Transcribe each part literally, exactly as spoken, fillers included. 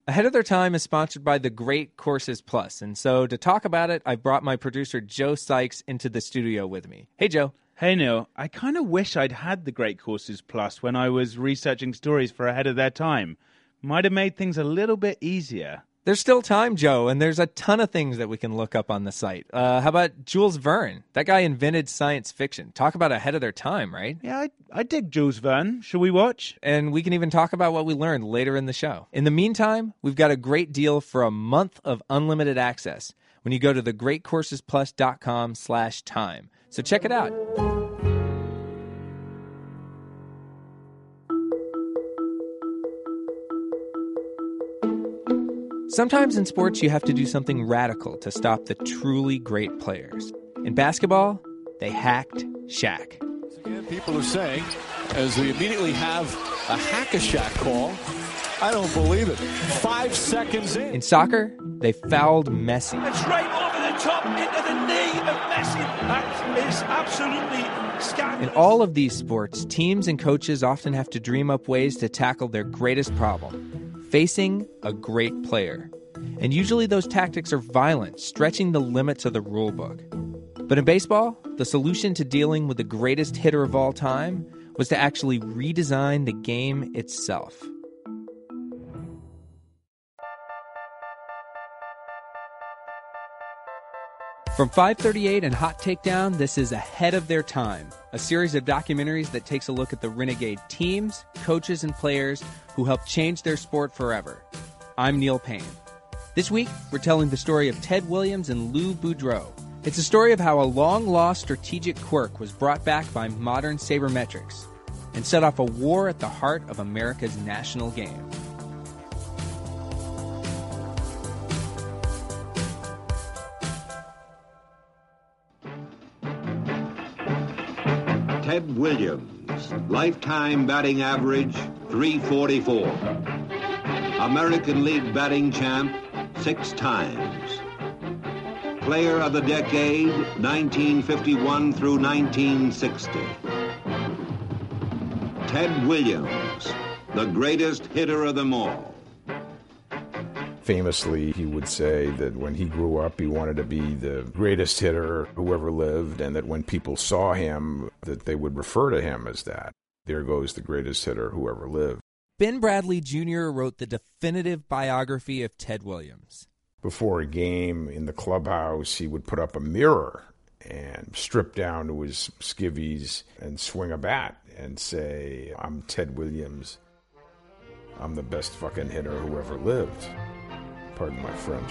Ahead of Their Time is sponsored by the Great Courses Plus, and so to talk about it, I brought my producer Joe Sykes into the studio with me. Hey, Joe. Hey, Neil. I kind of wish I'd had the Great Courses Plus when I was researching stories for Ahead of Their Time. Might have made things a little bit easier. There's still time, Joe, and there's a ton of things that we can look up on the site. Uh, how about Jules Verne? That guy invented science fiction. Talk about ahead of their time, right? Yeah, I, I dig Jules Verne. Shall we watch? And we can even talk about what we learned later in the show. In the meantime, we've got a great deal for a month of unlimited access when you go to the great courses plus dot com slash time. So check it out. Sometimes in sports, you have to do something radical to stop the truly great players. In basketball, they hacked Shaq. Again, people are saying, as they immediately have a hack-a-Shaq call, I don't believe it. Five seconds in. In soccer, they fouled Messi. It's right over the top into the knee of Messi. That is absolutely scandalous. In all of these sports, teams and coaches often have to dream up ways to tackle their greatest problem: facing a great player. And usually those tactics are violent, stretching the limits of the rule book. But in baseball, the solution to dealing with the greatest hitter of all time was to actually redesign the game itself. From five thirty-eight and Hot Takedown, this is Ahead of Their Time, a series of documentaries that takes a look at the renegade teams, coaches, and players who helped change their sport forever. I'm Neil Payne. This week, we're telling the story of Ted Williams and Lou Boudreau. It's a story of how a long-lost strategic quirk was brought back by modern sabermetrics and set off a war at the heart of America's national game. Ted Williams, lifetime batting average three forty-four. American League batting champ six times. Player of the decade nineteen fifty-one through nineteen sixty. Ted Williams, the greatest hitter of them all. Famously, he would say that when he grew up, he wanted to be the greatest hitter who ever lived, and that when people saw him, that they would refer to him as that. There goes the greatest hitter who ever lived. Ben Bradley Junior wrote the definitive biography of Ted Williams. Before a game in the clubhouse, he would put up a mirror and strip down to his skivvies and swing a bat and say, "I'm Ted Williams. I'm the best fucking hitter who ever lived." Pardon my French.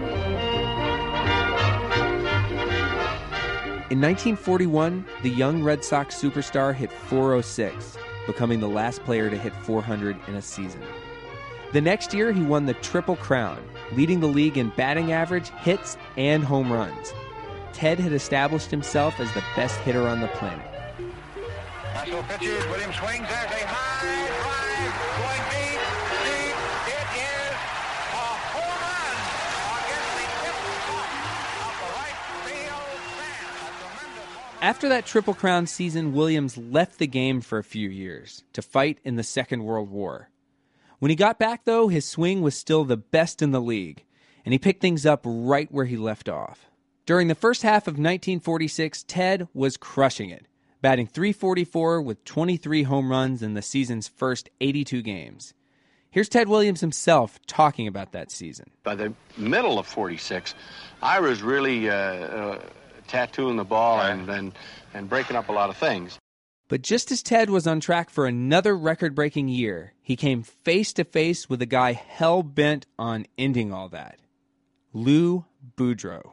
In nineteen forty-one, the young Red Sox superstar hit four oh six, becoming the last player to hit four hundred in a season. The next year, he won the Triple Crown, leading the league in batting average, hits, and home runs. Ted had established himself as the best hitter on the planet. Russell pitches, Williams swings, there's a high drive, going deep, deep, it is a home run against the tip top of the right field stand. A tremendous home run. After that Triple Crown season, Williams left the game for a few years to fight in the Second World War. When he got back, though, his swing was still the best in the league, and he picked things up right where he left off. During the first half of nineteen forty-six, Ted was crushing it, batting three forty-four with twenty-three home runs in the season's first eighty-two games. Here's Ted Williams himself talking about that season. By the middle of forty-six, I was really uh, uh, tattooing the ball right. and, and, and breaking up a lot of things. But just as Ted was on track for another record-breaking year, he came face-to-face with a guy hell-bent on ending all that. Lou Boudreau.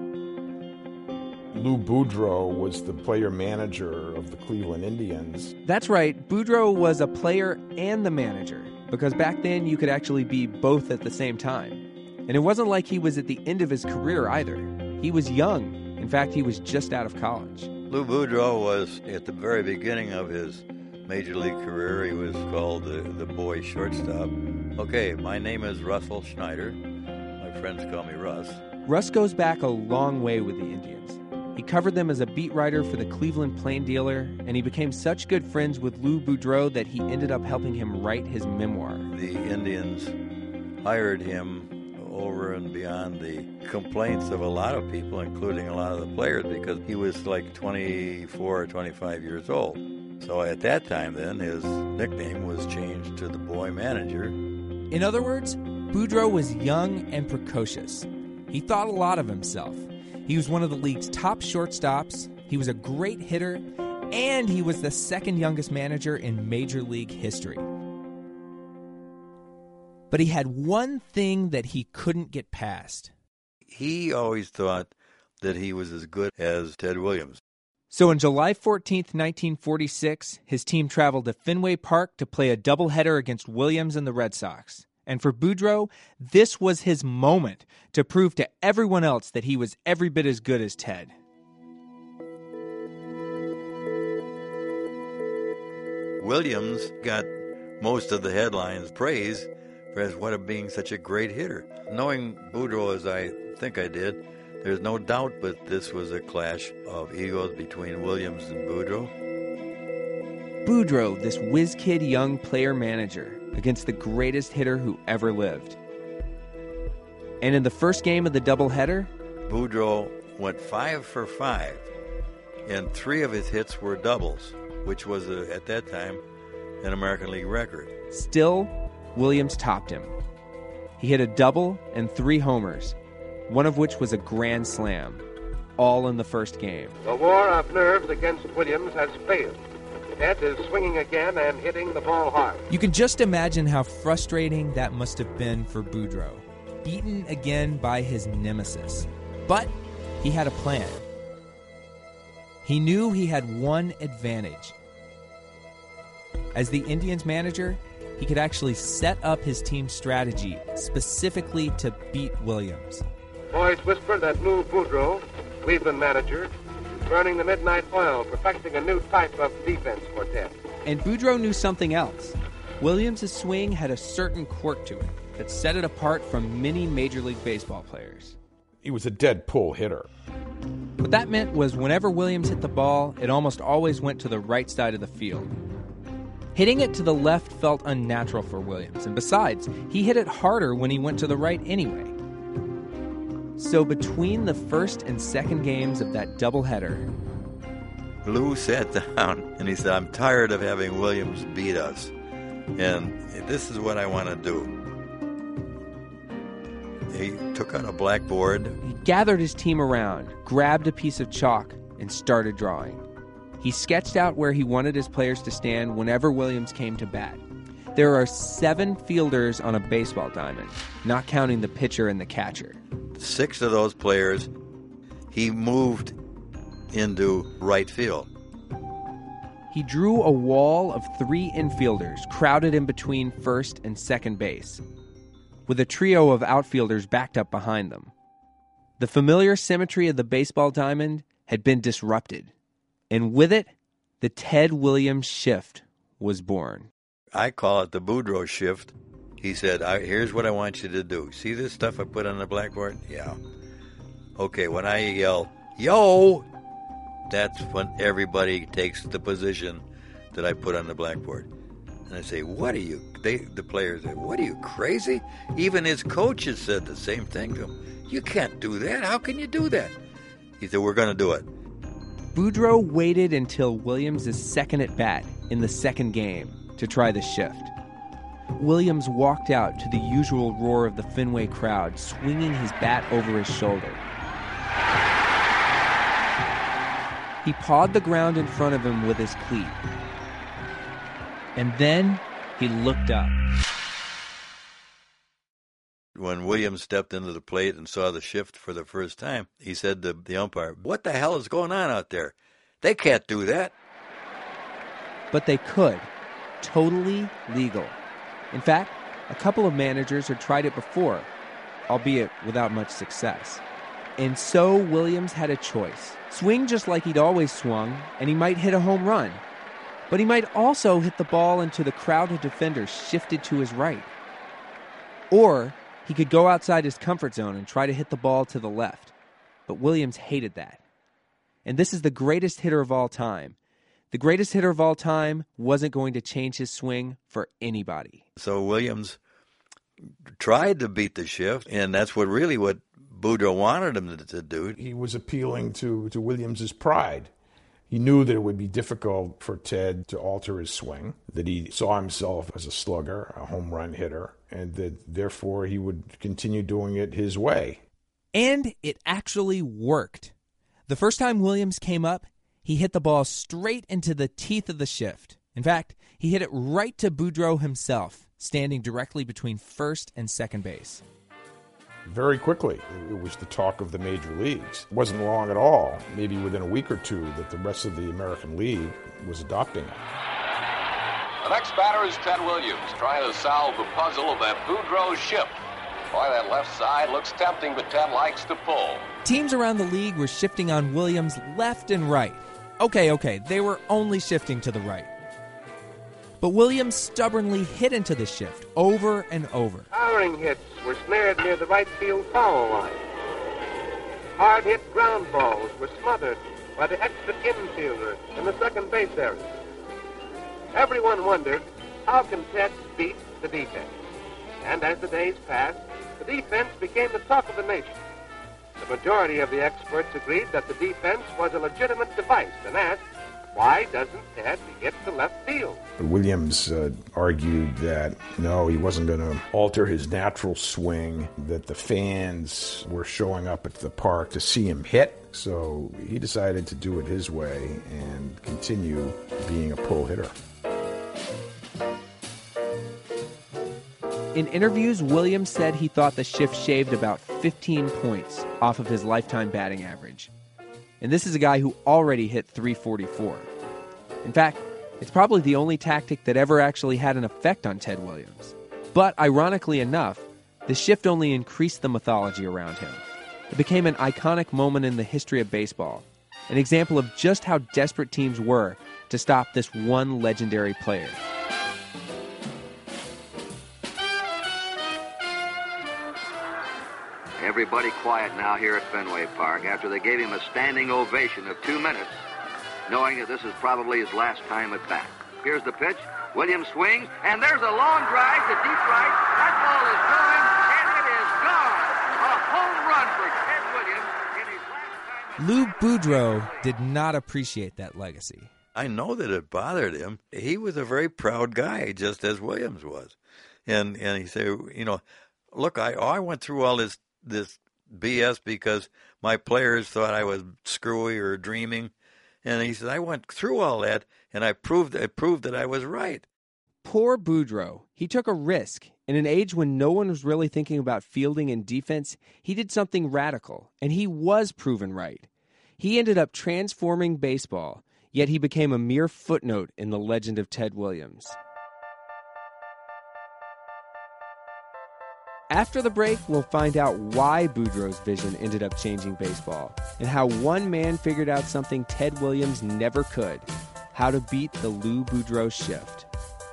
Lou Boudreau was the player-manager of the Cleveland Indians. That's right, Boudreau was a player and the manager, because back then you could actually be both at the same time. And it wasn't like he was at the end of his career either. He was young. In fact, he was just out of college. Lou Boudreau was at the very beginning of his major league career. He was called the, the boy shortstop. Okay, my name is Russell Schneider. My friends call me Russ. Russ goes back a long way with the Indians. He covered them as a beat writer for the Cleveland Plain Dealer, and he became such good friends with Lou Boudreau that he ended up helping him write his memoir. The Indians hired him over and beyond the complaints of a lot of people, including a lot of the players, because he was like twenty-four or twenty-five years old. So at that time then, his nickname was changed to the boy manager. In other words, Boudreau was young and precocious. He thought a lot of himself. He was one of the league's top shortstops, he was a great hitter, and he was the second youngest manager in Major League history. But he had one thing that he couldn't get past. He always thought that he was as good as Ted Williams. So on July fourteenth, nineteen forty-six, his team traveled to Fenway Park to play a doubleheader against Williams and the Red Sox. And for Boudreau, this was his moment to prove to everyone else that he was every bit as good as Ted. Williams got most of the headlines praise for as what of being such a great hitter. Knowing Boudreau as I think I did, there's no doubt but this was a clash of egos between Williams and Boudreau. Boudreau, this whiz-kid young player-manager, against the greatest hitter who ever lived. And in the first game of the doubleheader, Boudreau went five for five, and three of his hits were doubles, which was, a, at that time, an American League record. Still, Williams topped him. He hit a double and three homers, one of which was a grand slam, all in the first game. The war of nerves against Williams has failed. Ted is swinging again and hitting the ball hard. You can just imagine how frustrating that must have been for Boudreau, beaten again by his nemesis. But he had a plan. He knew he had one advantage. As the Indians manager, he could actually set up his team's strategy specifically to beat Williams. Boys whisper that Lou Boudreau, Cleveland manager, is burning the midnight oil, perfecting a new type of defense for Ted. And Boudreau knew something else. Williams' swing had a certain quirk to it that set it apart from many Major League Baseball players. He was a dead pull hitter. What that meant was whenever Williams hit the ball, it almost always went to the right side of the field. Hitting it to the left felt unnatural for Williams, and besides, he hit it harder when he went to the right anyway. So between the first and second games of that doubleheader, Lou sat down and he said, I'm tired of having Williams beat us, and this is what I want to do. He took out a blackboard. He gathered his team around, grabbed a piece of chalk, and started drawing. He sketched out where he wanted his players to stand whenever Williams came to bat. There are seven fielders on a baseball diamond, not counting the pitcher and the catcher. Six of those players he moved into right field. He drew a wall of three infielders crowded in between first and second base, with a trio of outfielders backed up behind them. The familiar symmetry of the baseball diamond had been disrupted, and with it, the Ted Williams shift was born. I call it the Boudreau shift. He said, I, here's what I want you to do. See this stuff I put on the blackboard? Yeah. Okay, when I yell, yo, that's when everybody takes the position that I put on the blackboard. And I say, what are you, they, the players say, what are you, crazy? Even his coaches said the same thing to him. You can't do that. How can you do that? He said, we're going to do it. Boudreau waited until Williams' second at bat in the second game to try the shift. Williams walked out to the usual roar of the Fenway crowd, swinging his bat over his shoulder. He pawed the ground in front of him with his cleat. And then he looked up. When Williams stepped into the plate and saw the shift for the first time, he said to the umpire, what the hell is going on out there? They can't do that. But they could. Totally legal. In fact, a couple of managers had tried it before, albeit without much success. And so Williams had a choice. Swing just like he'd always swung, and he might hit a home run. But he might also hit the ball into the crowd of defenders shifted to his right. Or he could go outside his comfort zone and try to hit the ball to the left. But Williams hated that. And this is the greatest hitter of all time. The greatest hitter of all time wasn't going to change his swing for anybody. So Williams tried to beat the shift, and that's what really what Boudreau wanted him to, to do. He was appealing to, to Williams's pride. He knew that it would be difficult for Ted to alter his swing, that he saw himself as a slugger, a home run hitter, and that therefore he would continue doing it his way. And it actually worked. The first time Williams came up, he hit the ball straight into the teeth of the shift. In fact, he hit it right to Boudreau himself, standing directly between first and second base. Very quickly, it was the talk of the major leagues. It wasn't long at all, maybe within a week or two, that the rest of the American League was adopting it. The next batter is Ted Williams, trying to solve the puzzle of that Boudreau shift. Boy, that left side looks tempting, but Ted likes to pull. Teams around the league were shifting on Williams left and right. Okay, okay, they were only shifting to the right. But Williams stubbornly hit into the shift over and over. Powering hits were snared near the right field foul line. Hard-hit ground balls were smothered by the extra infielder in the second base area. Everyone wondered, how can Ted beat the defense? And as the days passed, the defense became the talk of the nation. The majority of the experts agreed that the defense was a legitimate device and asked, why doesn't Ted hit to left field? Williams uh, argued that, no, he wasn't going to alter his natural swing, that the fans were showing up at the park to see him hit. So he decided to do it his way and continue being a pull hitter. In interviews, Williams said he thought the shift shaved about fifteen points off of his lifetime batting average. And this is a guy who already hit three forty-four. In fact, it's probably the only tactic that ever actually had an effect on Ted Williams. But ironically enough, the shift only increased the mythology around him. It became an iconic moment in the history of baseball, an example of just how desperate teams were to stop this one legendary player. Everybody quiet now here at Fenway Park after they gave him a standing ovation of two minutes, knowing that this is probably his last time at bat. Here's the pitch. Williams swings, and there's a long drive to deep right. That ball is going, and it is gone. A home run for Ted Williams in his last time. Lou Boudreau did not appreciate that legacy. I know that it bothered him. He was a very proud guy, just as Williams was. And and he said, you know, look, I I went through all this this B S because my players thought I was screwy or dreaming. And he said, I went through all that, and I proved I proved that I was right. Poor Boudreau. He took a risk. In an age when no one was really thinking about fielding and defense, he did something radical, and he was proven right. He ended up transforming baseball, yet he became a mere footnote in the legend of Ted Williams. After the break, we'll find out why Boudreau's vision ended up changing baseball and how one man figured out something Ted Williams never could, how to beat the Lou Boudreau shift.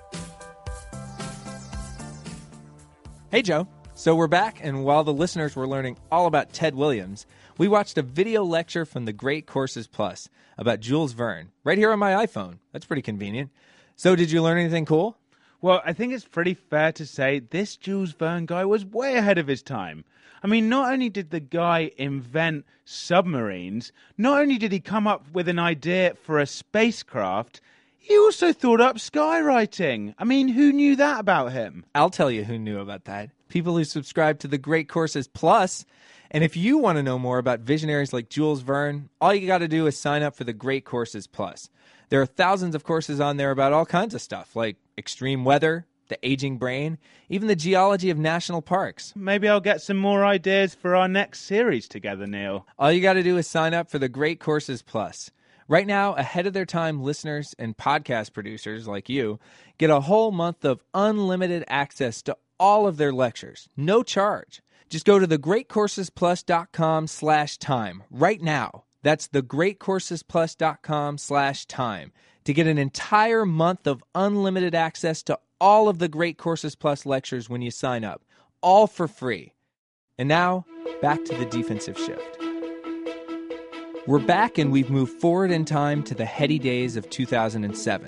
Hey, Joe. So we're back, and while the listeners were learning all about Ted Williams, we watched a video lecture from the Great Courses Plus about Jules Verne right here on my iPhone. That's pretty convenient. So did you learn anything cool? Well, I think it's pretty fair to say this Jules Verne guy was way ahead of his time. I mean, not only did the guy invent submarines, not only did he come up with an idea for a spacecraft, he also thought up skywriting. I mean, who knew that about him? I'll tell you who knew about that. People who subscribe to the Great Courses Plus. And if you want to know more about visionaries like Jules Verne, all you got to do is sign up for the Great Courses Plus. There are thousands of courses on there about all kinds of stuff, like extreme weather, the aging brain, even the geology of national parks. Maybe I'll get some more ideas for our next series together, Neil. All you got to do is sign up for the Great Courses Plus. Right now, ahead of their time, listeners and podcast producers like you get a whole month of unlimited access to all of their lectures, no charge. Just go to thegreatcoursesplus.com slash time right now. That's thegreatcoursesplus.com slash time to get an entire month of unlimited access to all of the Great Courses Plus lectures when you sign up, all for free. And now, back to the defensive shift. We're back and we've moved forward in time to the heady days of two thousand seven.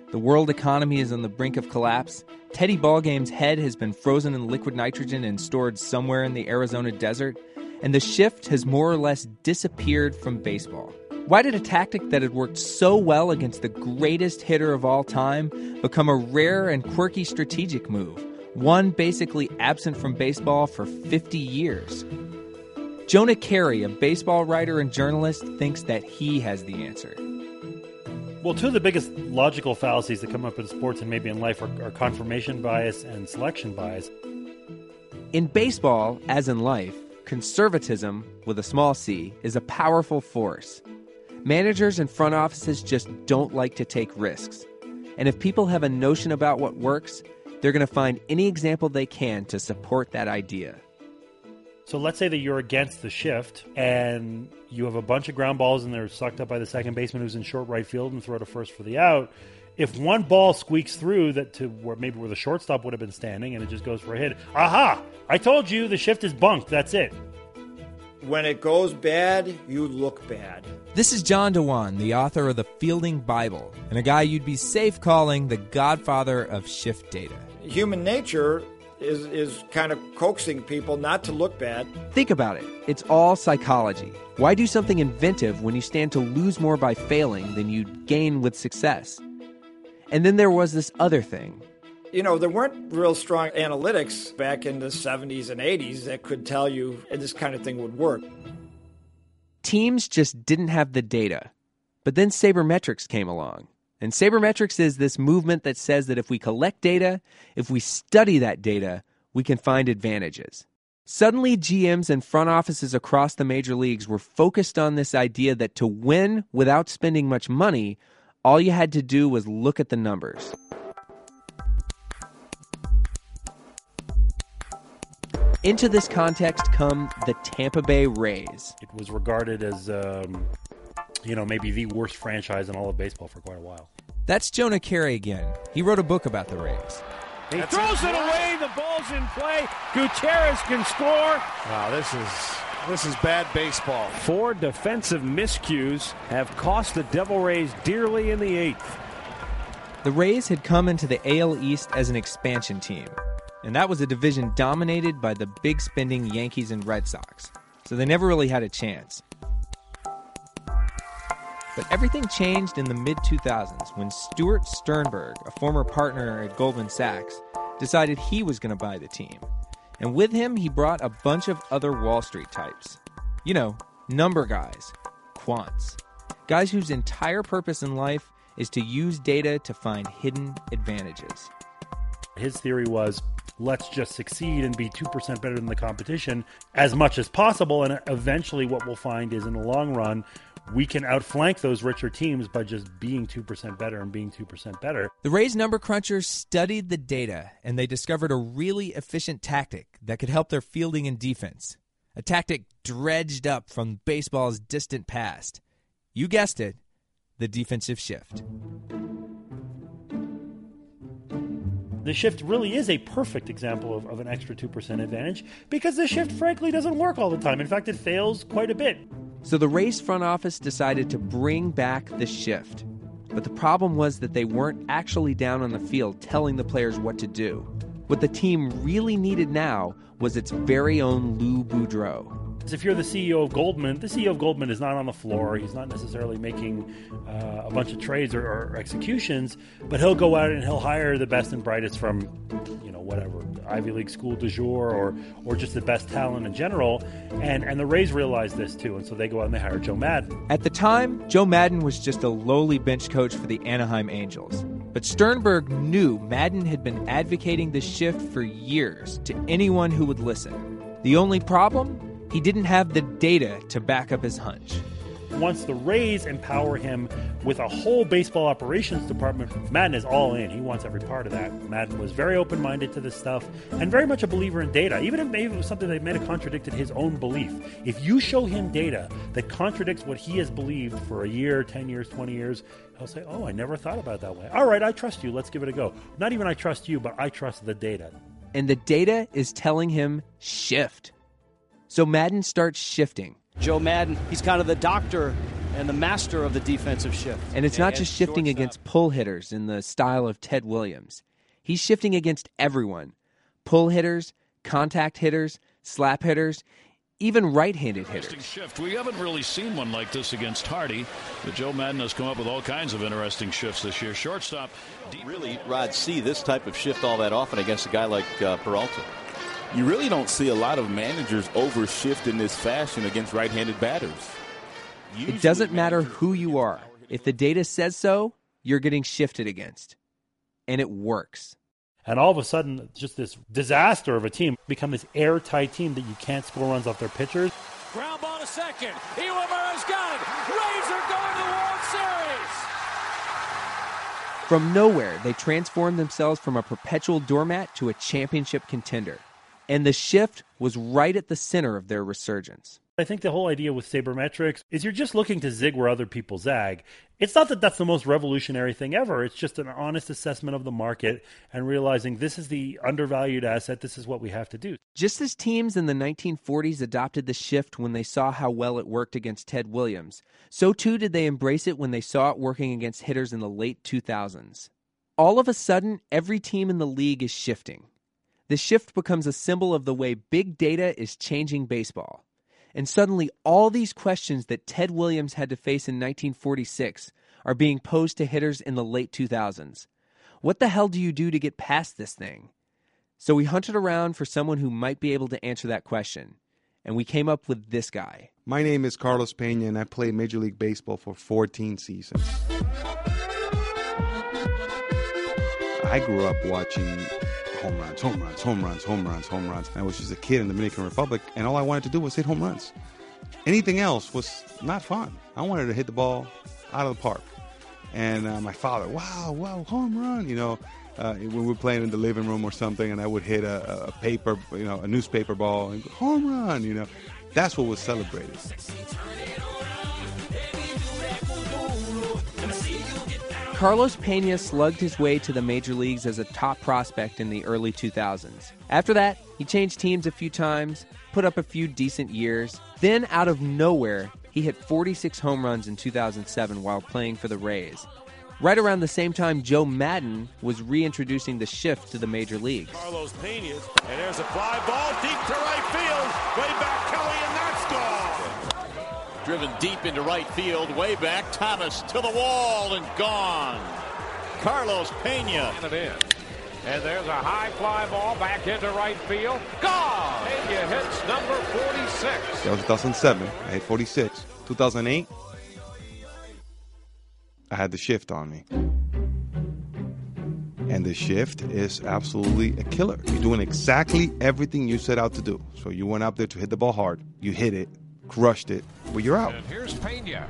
The world economy is on the brink of collapse. Teddy Ballgame's head has been frozen in liquid nitrogen and stored somewhere in the Arizona desert. And the shift has more or less disappeared from baseball. Why did a tactic that had worked so well against the greatest hitter of all time become a rare and quirky strategic move, one basically absent from baseball for fifty years? Jonah Keri, a baseball writer and journalist, thinks that he has the answer. Well, two of the biggest logical fallacies that come up in sports and maybe in life are, are confirmation bias and selection bias. In baseball, as in life, conservatism, with a small c, is a powerful force. Managers and front offices just don't like to take risks. And if people have a notion about what works, they're going to find any example they can to support that idea. So let's say that you're against the shift and you have a bunch of ground balls and they're sucked up by the second baseman who's in short right field and throw to first for the out. If one ball squeaks through that to where maybe where the shortstop would have been standing and it just goes for a hit, aha! I told you the shift is bunk. That's it. When it goes bad, you look bad. This is John DeWan, the author of the Fielding Bible, and a guy you'd be safe calling the godfather of shift data. Human nature is is kind of coaxing people not to look bad. Think about it. It's all psychology. Why do something inventive when you stand to lose more by failing than you'd gain with success? And then there was this other thing. You know, there weren't real strong analytics back in the seventies and eighties that could tell you this kind of thing would work. Teams just didn't have the data. But then sabermetrics came along. And sabermetrics is this movement that says that if we collect data, if we study that data, we can find advantages. Suddenly, G Ms and front offices across the major leagues were focused on this idea that to win without spending much money, all you had to do was look at the numbers. Into this context come the Tampa Bay Rays. It was regarded as, um, you know, maybe the worst franchise in all of baseball for quite a while. That's Jonah Keri again. He wrote a book about the Rays. He That's throws it away. The ball's in play. Gutierrez can score. Wow, this is this is bad baseball. Four defensive miscues have cost the Devil Rays dearly in the eighth. The Rays had come into the A L East as an expansion team. And that was a division dominated by the big-spending Yankees and Red Sox. So they never really had a chance. But everything changed in the mid two thousands when Stuart Sternberg, a former partner at Goldman Sachs, decided he was going to buy the team. And with him, he brought a bunch of other Wall Street types. You know, number guys, quants. Guys whose entire purpose in life is to use data to find hidden advantages. His theory was, let's just succeed and be two percent better than the competition as much as possible. And eventually what we'll find is in the long run, we can outflank those richer teams by just being two percent better and being two percent better. The Rays number crunchers studied the data, and they discovered a really efficient tactic that could help their fielding and defense. A tactic dredged up from baseball's distant past. You guessed it, the defensive shift. The shift really is a perfect example of, of an extra two percent advantage because the shift, frankly, doesn't work all the time. In fact, it fails quite a bit. So the Rays front office decided to bring back the shift. But the problem was that they weren't actually down on the field telling the players what to do. What the team really needed now was its very own Lou Boudreau. If you're the C E O of Goldman, the C E O of Goldman is not on the floor. He's not necessarily making uh, a bunch of trades or, or executions, but he'll go out and he'll hire the best and brightest from, you know, whatever, Ivy League school du jour or or just the best talent in general. And, and the Rays realize this too, and so they go out and they hire Joe Maddon. At the time, Joe Maddon was just a lowly bench coach for the Anaheim Angels. But Sternberg knew Maddon had been advocating the shift for years to anyone who would listen. The only problem? He didn't have the data to back up his hunch. Once the Rays empower him with a whole baseball operations department, Maddon is all in. He wants every part of that. Maddon was very open-minded to this stuff and very much a believer in data, even if maybe it was something that may have contradicted his own belief. If you show him data that contradicts what he has believed for a year, ten years, twenty years, he'll say, oh, I never thought about it that way. All right, I trust you. Let's give it a go. Not even I trust you, but I trust the data. And the data is telling him shift. So Maddon starts shifting. Joe Maddon, he's kind of the doctor and the master of the defensive shift. And it's not just shifting against pull hitters in the style of Ted Williams. He's shifting against everyone. Pull hitters, contact hitters, slap hitters, even right-handed hitters. Shift. We haven't really seen one like this against Hardy, but Joe Madden has come up with all kinds of interesting shifts this year. Shortstop. Deep. Really, Rod, see this type of shift all that often against a guy like uh, Peralta. You really don't see a lot of managers overshift in this fashion against right-handed batters. Usually it doesn't matter who you are. If the data says so, you're getting shifted against. And it works. And all of a sudden, just this disaster of a team become this airtight team that you can't score runs off their pitchers. Ground ball to second. Iwamura's got it. Rays are going to the World Series. From nowhere, they transformed themselves from a perpetual doormat to a championship contender. And the shift was right at the center of their resurgence. I think the whole idea with sabermetrics is you're just looking to zig where other people zag. It's not that that's the most revolutionary thing ever. It's just an honest assessment of the market and realizing this is the undervalued asset. This is what we have to do. Just as teams in the nineteen forties adopted the shift when they saw how well it worked against Ted Williams, so too did they embrace it when they saw it working against hitters in the late two thousands. All of a sudden, every team in the league is shifting. The shift becomes a symbol of the way big data is changing baseball. And suddenly, all these questions that Ted Williams had to face in nineteen forty-six are being posed to hitters in the late two thousands. What the hell do you do to get past this thing? So we hunted around for someone who might be able to answer that question. And we came up with this guy. My name is Carlos Pena, and I played Major League Baseball for fourteen seasons. I grew up watching home runs, home runs, home runs, home runs, home runs. I was just a kid in the Dominican Republic, and all I wanted to do was hit home runs. Anything else was not fun. I wanted to hit the ball out of the park. And uh, my father, wow, wow, home run, you know, uh, when we were playing in the living room or something, and I would hit a, a paper, you know, a newspaper ball, and go, home run, you know. That's what was celebrated. Carlos Pena slugged his way to the major leagues as a top prospect in the early two thousands. After that, he changed teams a few times, put up a few decent years. Then, out of nowhere, he hit forty-six home runs in two thousand seven while playing for the Rays. Right around the same time, Joe Madden was reintroducing the shift to the major leagues. Carlos Pena, and there's a fly ball deep to right field. Way back, Kelly, and that's gone. Driven deep into right field, way back. Thomas to the wall and gone. Carlos Pena. And it in. And there's a high fly ball back into right field. Gone! Pena hits number forty-six. That was two thousand seven. I hit forty-six. two thousand eight, I had the shift on me. And the shift is absolutely a killer. You're doing exactly everything you set out to do. So you went out there to hit the ball hard. You hit it, crushed it, but you're out. And here's Pena.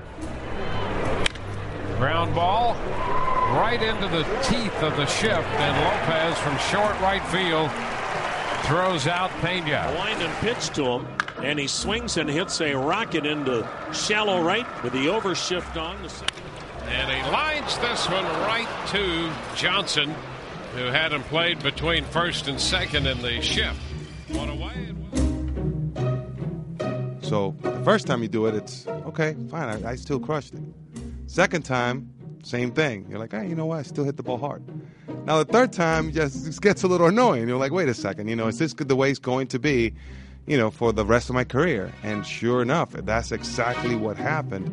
Ground ball right into the teeth of the shift, and Lopez from short right field throws out Pena. A wind-up pitch to him, and he swings and hits a rocket into shallow right with the overshift on. The and he lines this one right to Johnson, who had him played between first and second in the shift. What a way it was. So the first time you do it, it's, okay, fine, I, I still crushed it. Second time, same thing. You're like, hey, you know what? I still hit the ball hard. Now, the third time just, just gets a little annoying. You're like, wait a second. You know, is this the way it's going to be, you know, for the rest of my career? And sure enough, that's exactly what happened.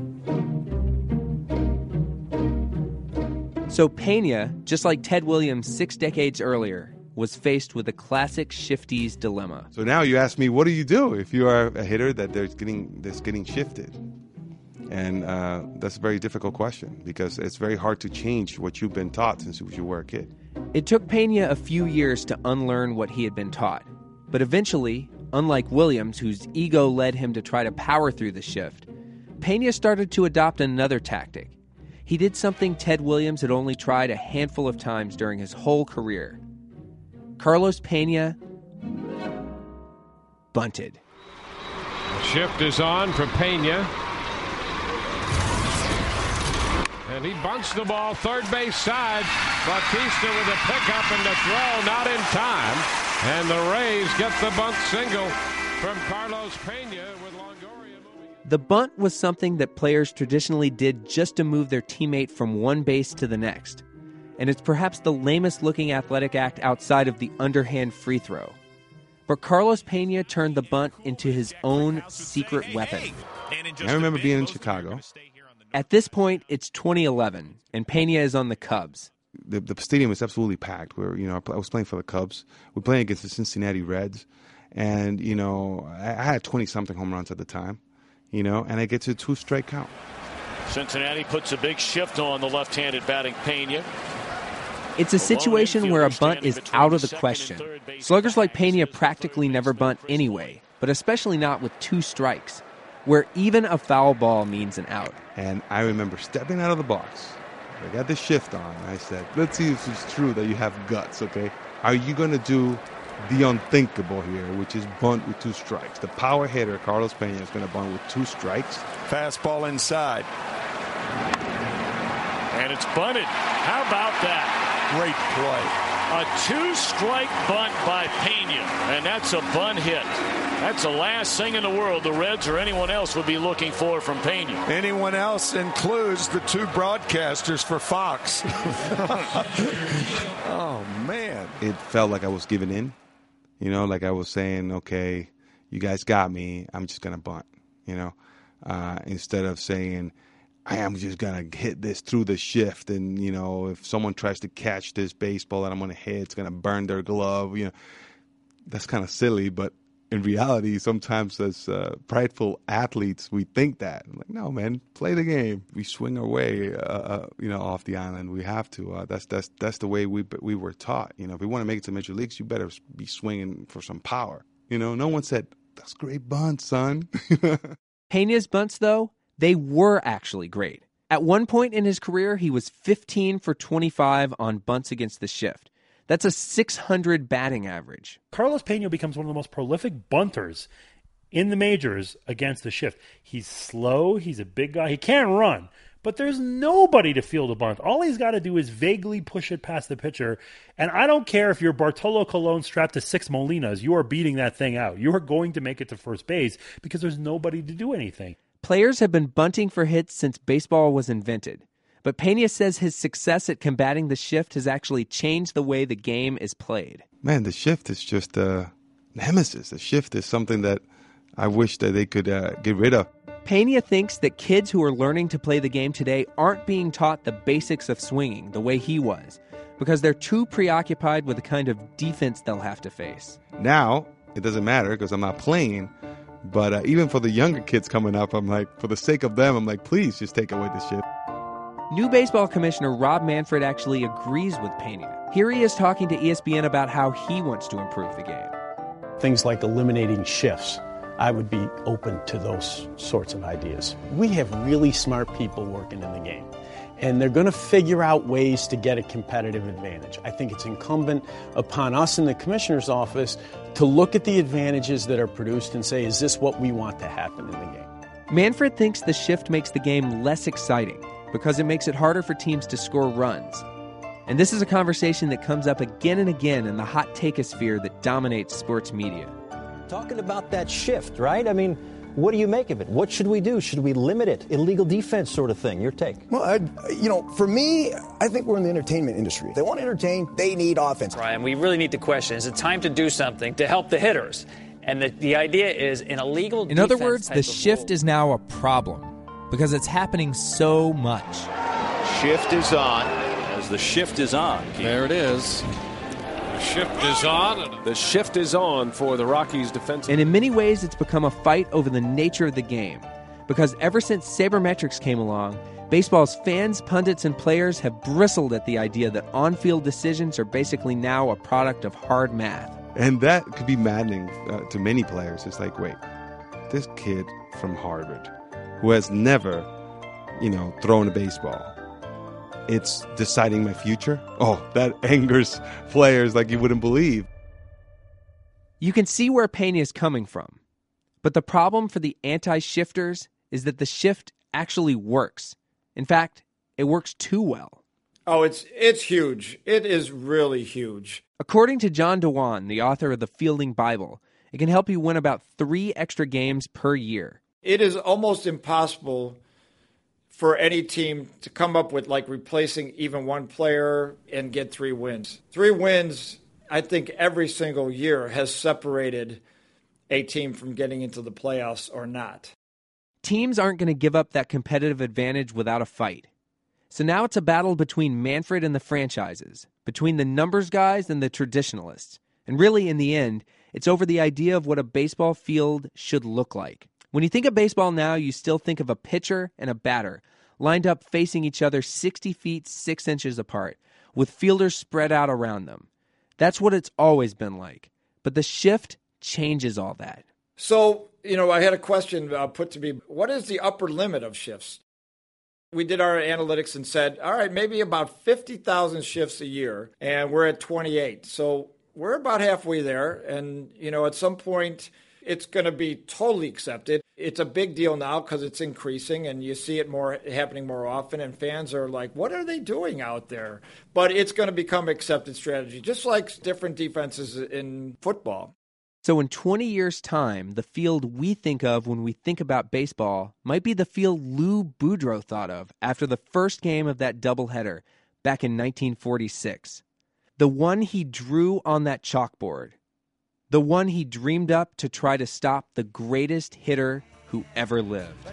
So Pena, just like Ted Williams six decades earlier, was faced with the classic shifty's dilemma. So now you ask me, what do you do if you are a hitter that there's getting that's getting shifted? And uh, that's a very difficult question because it's very hard to change what you've been taught since you were a kid. It took Pena a few years to unlearn what he had been taught. But eventually, unlike Williams, whose ego led him to try to power through the shift, Pena started to adopt another tactic. He did something Ted Williams had only tried a handful of times during his whole career. Carlos Pena bunted. Shift is on for Pena. And he bunts the ball third base side. Bautista with a pickup and the throw, not in time. And the Rays get the bunt single from Carlos Pena with Longoria moving. The bunt was something that players traditionally did just to move their teammate from one base to the next. And it's perhaps the lamest-looking athletic act outside of the underhand free throw. But Carlos Pena turned the bunt into his own secret weapon. I remember being in Chicago. At this point, it's twenty eleven, and Pena is on the Cubs. The, the stadium is absolutely packed. We're, you know, I was playing for the Cubs. We're playing against the Cincinnati Reds. And, you know, I had twenty-something home runs at the time, you know, and I get to a two-strike count. Cincinnati puts a big shift on the left-handed batting Pena. It's a situation where a bunt is out of the question. Sluggers like Pena practically never bunt anyway, but especially not with two strikes, where even a foul ball means an out. And I remember stepping out of the box. I got the shift on. I said, let's see if it's true that you have guts, okay? Are you going to do the unthinkable here, which is bunt with two strikes? The power hitter, Carlos Pena, is going to bunt with two strikes. Fastball inside. And it's bunted. How about that? Great play. A two-strike bunt by Pena, and that's a bunt hit. That's the last thing in the world the Reds or anyone else would be looking for from Pena. Anyone else includes the two broadcasters for Fox. Oh, man. It felt like I was giving in, you know, like I was saying, okay, you guys got me. I'm just going to bunt, you know, uh, instead of saying, I am just going to hit this through the shift. And, you know, if someone tries to catch this baseball that I'm going to hit, it's going to burn their glove. You know, that's kind of silly. But in reality, sometimes as uh, prideful athletes, we think that. I'm like, no, man, play the game. We swing our way, uh, uh, you know, off the island. We have to. Uh, that's that's that's the way we we were taught. You know, if we want to make it to major leagues, you better be swinging for some power. You know, no one said, that's great bunt, son. Pena's bunts, though, they were actually great. At one point in his career, he was fifteen for twenty-five on bunts against the shift. That's a six hundred batting average. Carlos Pena becomes one of the most prolific bunters in the majors against the shift. He's slow. He's a big guy. He can't run, but there's nobody to field a bunt. All he's got to do is vaguely push it past the pitcher. And I don't care if you're Bartolo Colon strapped to six Molinas. You are beating that thing out. You are going to make it to first base because there's nobody to do anything. Players have been bunting for hits since baseball was invented. But Pena says his success at combating the shift has actually changed the way the game is played. Man, the shift is just a nemesis. The shift is something that I wish that they could uh, get rid of. Pena thinks that kids who are learning to play the game today aren't being taught the basics of swinging the way he was, because they're too preoccupied with the kind of defense they'll have to face. Now, it doesn't matter because I'm not playing. But uh, even for the younger kids coming up, I'm like, for the sake of them, I'm like, please just take away the shift. New baseball commissioner Rob Manfred actually agrees with Pena. Here he is talking to E S P N about how he wants to improve the game. Things like eliminating shifts. I would be open to those sorts of ideas. We have really smart people working in the game, and they're going to figure out ways to get a competitive advantage. I think it's incumbent upon us in the commissioner's office to look at the advantages that are produced and say, is this what we want to happen in the game? Manfred thinks the shift makes the game less exciting because it makes it harder for teams to score runs. And this is a conversation that comes up again and again in the hot takeosphere that dominates sports media. Talking about that shift, right? I mean, what do you make of it? What should we do? Should we limit it? Illegal defense sort of thing. Your take? Well, I, you know, for me, I think we're in the entertainment industry. If they want to entertain, they need offense. Brian, we really need to question, is it time to do something to help the hitters? And the, the idea is an illegal In other words, the shift is now a problem because it's happening so much. Shift is on. As the shift is on. There it is. The shift is on. The shift is on for the Rockies defense. And in many ways, it's become a fight over the nature of the game. Because ever since sabermetrics came along, baseball's fans, pundits, and players have bristled at the idea that on-field decisions are basically now a product of hard math. And that could be maddening uh, to many players. It's like, wait, this kid from Harvard who has never, you know, thrown a baseball, it's deciding my future? Oh, that angers players like you wouldn't believe. You can see where Pena is coming from. But the problem for the anti-shifters is that the shift actually works. In fact, it works too well. Oh, it's it's huge. It is really huge. According to John Dewan, the author of the Fielding Bible, it can help you win about three extra games per year. It is almost impossible for any team to come up with like replacing even one player and get three wins. Three wins, I think every single year has separated a team from getting into the playoffs or not. Teams aren't going to give up that competitive advantage without a fight. So now it's a battle between Manfred and the franchises, between the numbers guys and the traditionalists. And really, in the end, it's over the idea of what a baseball field should look like. When you think of baseball now, you still think of a pitcher and a batter lined up facing each other sixty feet, six inches apart, with fielders spread out around them. That's what it's always been like. But the shift changes all that. So, you know, I had a question uh, put to me. What is the upper limit of shifts? We did our analytics and said, all right, maybe about fifty thousand shifts a year, and we're at twenty-eight. So we're about halfway there. And, you know, at some point, it's going to be totally accepted. It's a big deal now because it's increasing and you see it more happening more often. And fans are like, what are they doing out there? But it's going to become accepted strategy, just like different defenses in football. So in twenty years' time, the field we think of when we think about baseball might be the field Lou Boudreau thought of after the first game of that doubleheader back in nineteen forty-six. The one he drew on that chalkboard. The one he dreamed up to try to stop the greatest hitter who ever lived.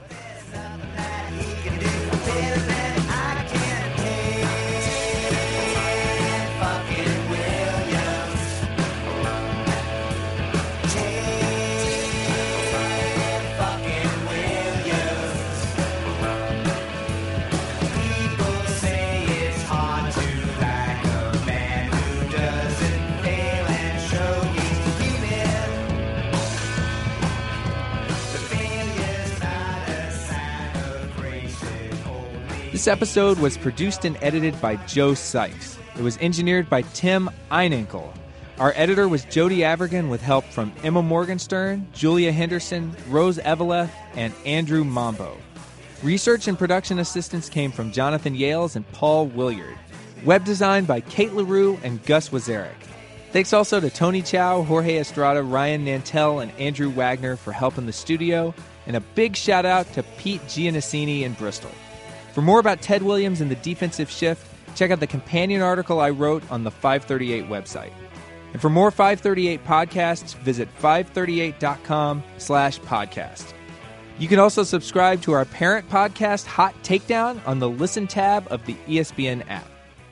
This episode was produced and edited by Joe Sykes. It was engineered by Tim Einenkel. Our editor was Jody Avergan with help from Emma Morgenstern, Julia Henderson, Rose Eveleth, and Andrew Mambo. Research and production assistance came from Jonathan Yales and Paul Williard. Web design by Kate LaRue and Gus Wazarek. Thanks also to Tony Chow, Jorge Estrada, Ryan Nantel, and Andrew Wagner for help in the studio. And a big shout out to Pete Giannassini in Bristol. For more about Ted Williams and the defensive shift, check out the companion article I wrote on the five thirty-eight website. And for more five thirty-eight podcasts, visit five thirty-eight dot com slash podcast. You can also subscribe to our parent podcast, Hot Takedown, on the Listen tab of the E S P N app.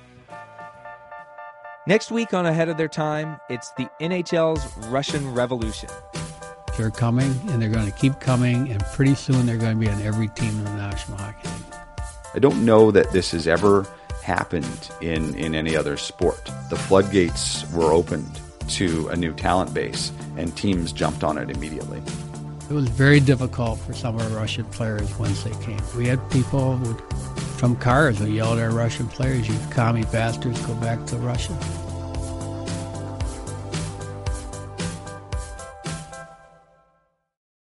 Next week on Ahead of Their Time, it's the N H L's Russian Revolution. They're coming, and they're going to keep coming, and pretty soon they're going to be on every team in the National Hockey League. I don't know that this has ever happened in, in any other sport. The floodgates were opened to a new talent base, and teams jumped on it immediately. It was very difficult for some of our Russian players once they came. We had people who, from cars who yelled at our Russian players, "You commie bastards, go back to Russia."